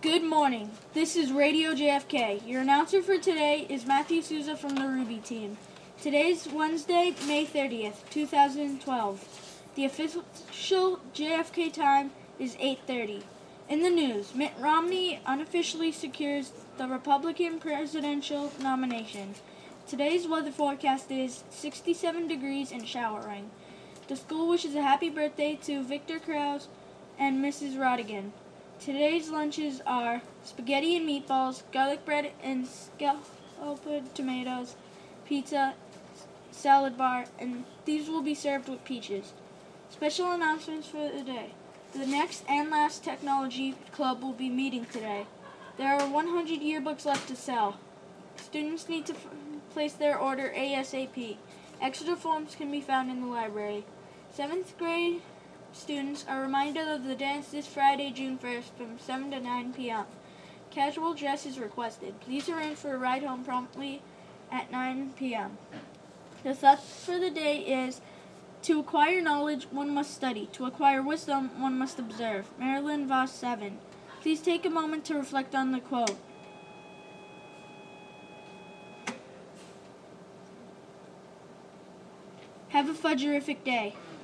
Good morning. This is Radio JFK. Your announcer for today is Matthew Souza from the Ruby team. Today's Wednesday, May 30th, 2012. The official JFK time is 8:30. In the news, Mitt Romney unofficially secures the Republican presidential nomination. Today's weather forecast is 67 degrees and showering. The school wishes a happy birthday to Victor Krause and Mrs. Rodigan. Today's lunches are spaghetti and meatballs, garlic bread and scalloped tomatoes, pizza, salad bar, and these will be served with peaches. Special announcements for the day. The next and last technology club will be meeting today. There are 100 yearbooks left to sell. Students need to place their order ASAP. Extra forms can be found in the library. 7th grade students are reminded of the dance this Friday, June 1st from 7 to 9 p.m. Casual dress is requested. Please arrange for a ride home promptly at 9 p.m. The thought for the day is, to acquire knowledge, one must study. To acquire wisdom, one must observe. Marilyn Voss 7. Please take a moment to reflect on the quote. Have a fudgerific day.